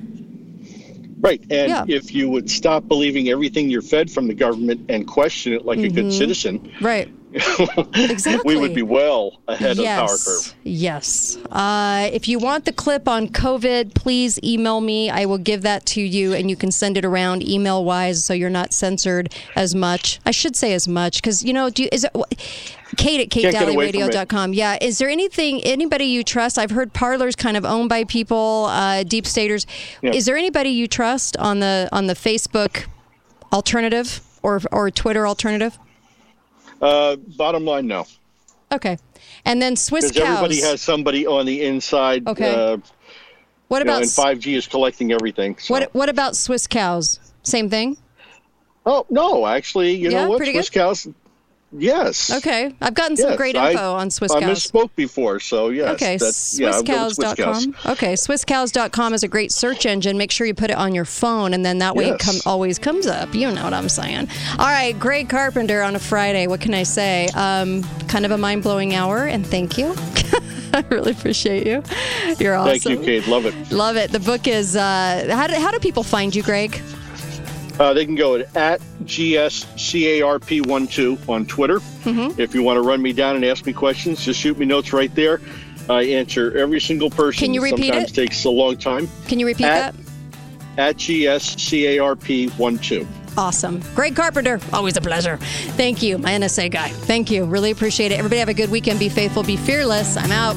Right. And if you would stop believing everything you're fed from the government and question it like a good citizen. Right. Exactly. We would be well ahead of the power curve. Yes. If you want the clip on COVID, please email me. I will give that to you, and you can send it around email-wise so you're not censored as much. I should say as much, because, is it... Kate at KateDalleyRadio.com. Yeah. Is there anybody you trust? I've heard Parler's kind of owned by people, deep staters. Yeah. Is there anybody you trust on the Facebook alternative or Twitter alternative? Bottom line, no. Okay. And then Swiss cows. Because everybody has somebody on the inside. Okay. What about... and 5G is collecting everything. So. What about Swiss cows? Same thing? Oh, no. Actually, you know what? Pretty Swiss good? cows... Yes. Okay. I've gotten some great info on Swiss Cows. I misspoke before, so yes. Okay, SwissCows.com. Okay, SwissCows.com is a great search engine. Make sure you put it on your phone, and then that way it always comes up. You know what I'm saying. All right, Greg Carpenter on a Friday. What can I say? Kind of a mind-blowing hour, and thank you. I really appreciate you. You're awesome. Thank you, Kate. Love it. Love it. The book is, how do people find you, Greg? They can go at GSCARP12 on Twitter. Mm-hmm. If you want to run me down and ask me questions, just shoot me notes right there. I answer every single person. Can you repeat Sometimes it? Takes a long time. Can you repeat that? At GSCARP12. Awesome. Greg Carpenter, always a pleasure. Thank you, my NSA guy. Thank you. Really appreciate it. Everybody have a good weekend. Be faithful, be fearless. I'm out.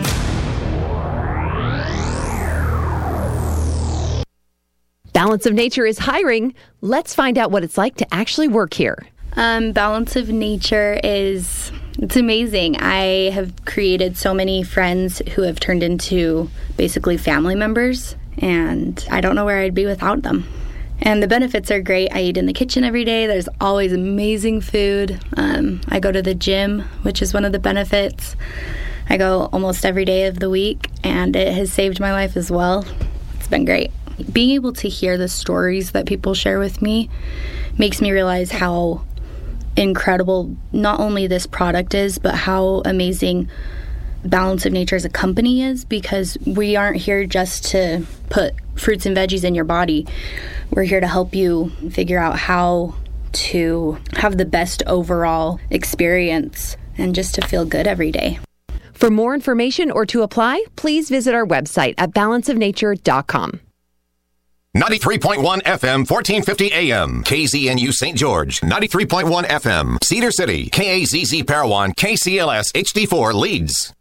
Balance of Nature is hiring. Let's find out what it's like to actually work here. Balance of Nature it's amazing. I have created so many friends who have turned into basically family members, and I don't know where I'd be without them. And the benefits are great. I eat in the kitchen every day. There's always amazing food. I go to the gym, which is one of the benefits. I go almost every day of the week, and it has saved my life as well. It's been great. Being able to hear the stories that people share with me makes me realize how incredible not only this product is, but how amazing Balance of Nature as a company is, because we aren't here just to put fruits and veggies in your body. We're here to help you figure out how to have the best overall experience and just to feel good every day. For more information or to apply, please visit our website at balanceofnature.com. 93.1 FM, 1450 AM, KZNU St. George. 93.1 FM, Cedar City, KAZZ Parowan, KCLS HD4 Leeds.